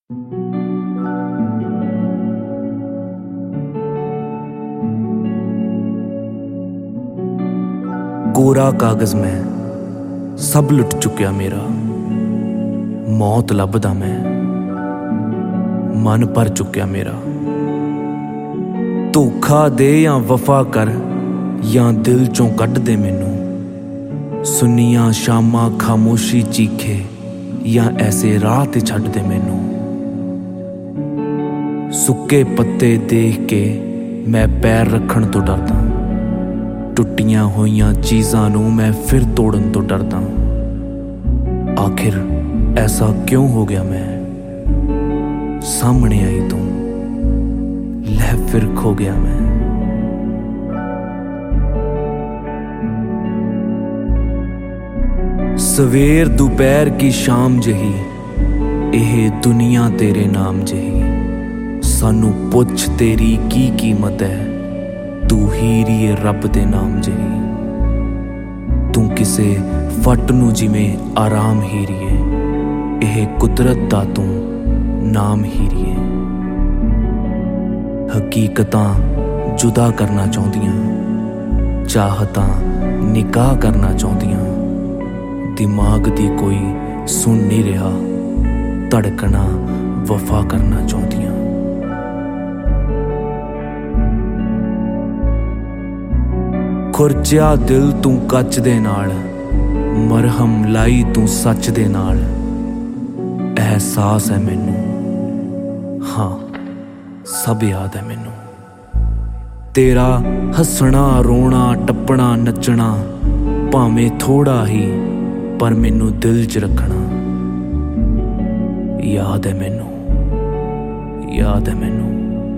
कोरा कागज में सब लुट चुकिया मेरा, मौत लभदा मैं, मन भर चुकिया मेरा। धोखा दे या वफा कर या दिल चों कढ दे मैनू, सुनिया शामां खामोशी चीखे या ऐसे राह ते छड्ड दे मैनू। सुक्के पत्ते देख के मैं पैर रखण तो डरदा, टुटियां होइयां चीज़ां नूं मैं फिर तोड़न तो डरदा। आखिर ऐसा क्यों हो गया मैं, सामने आई तू लै फिर खो गया मैं। सवेर दोपहर की शाम जही एह दुनिया तेरे नाम जही, सानू पुछ तेरी की कीमत है, तू हीरीए रब दे नाम जही। तू किसे फट नू जिवें आराम हीरीए, एह कुदरत दा तू नाम हीरीए। हकीकतां जुदा करना चाहुंदियां, चाहतां निकाह करना चाहुंदियां, दिमाग दी कोई सुन नहीं रहा, धड़कना वफा करना चाहुंदियां। खुरचिया दिल तू कच दे नाल, मरहम लाई तू सच दे नाल। एहसास है मैनू, हाँ सब याद है मैनू। तेरा हसना रोना टप्पना नचना, भावें थोड़ा ही पर मैनू दिल च रखना। याद है मैनू, याद है मैनू।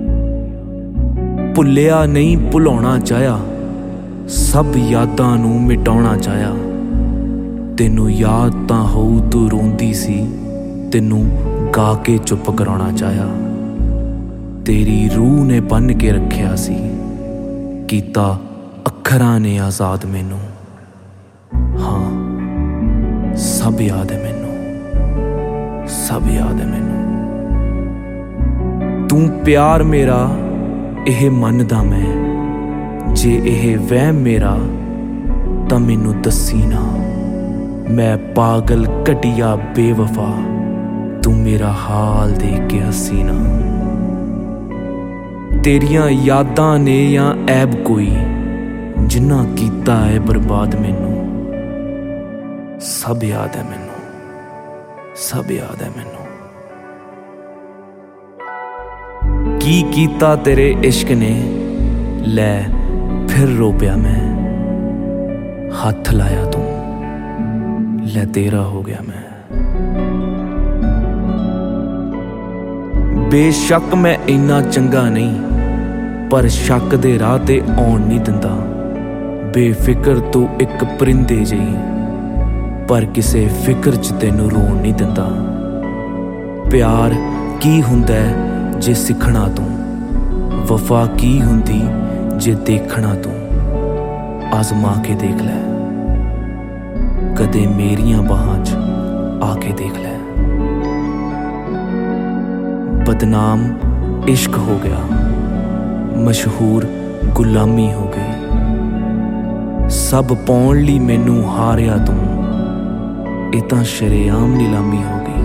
भुलिया नहीं भुलाउणा चाहया, सब यादां नूं मिटाउणा चाहया। तैनू याद तां होऊ तू रोंदी सी, तैनू गा के चुप कराउणा चाहया। तेरी रूह ने बन के रखिया सी, कीता अखरां ने आज़ाद मैनू। हाँ सब याद है मैनू, सब याद है मैनू। तू प्यार मेरा एह मनदा मैं, जे एह वहम मेरा तां मैनू दस्सी ना। मैं पागल घटिया बेवफा, तू मेरा हाल देख के हसी ना। तेरियां यादां ने या ऐब कोई, जिन्ना कीता है बर्बाद मैनू। सब याद है मैनू, सब याद है मैनू। की कीता तेरे इश्क ने, लै फिर रो पिया मैं। हाथ लाया तू, लै तेरा हो गया मैं। बेशक मैं इन्ना चंगा नहीं, पर शक दे राह ते आउण नहीं दिंदा। बेफिक्र तू एक परिंदे जही, पर किसे फिक्र च तैनू रोण नहीं दिंदा। प्यार की हुंदा है जे सिखना तू, वफा की हुंदी जे देखना तू। आजमा के देख लै, कदे मेरियां बाहां च आके देख लै। बदनाम इश्क हो गया, मशहूर गुलामी हो गई। सब पाउण लई मैनू हारिया तू, ये तां शरेआम नीलामी हो गई।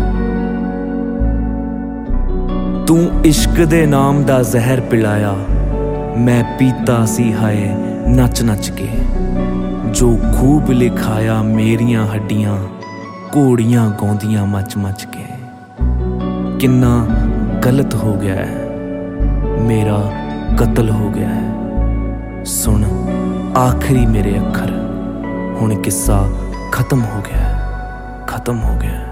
तू इश्क दे नाम दा जहर पिलाया, मैं पीता सी हाय नच नच के। जो खूब लिखाया मेरियां हड्डियां, घोड़ियां गाउंदियां मच मच के। किन्ना गलत हो गया है, मेरा कत्ल हो गया है। सुन आखिरी मेरे अखर, हुण किस्सा खत्म हो गया है, खत्म हो गया है।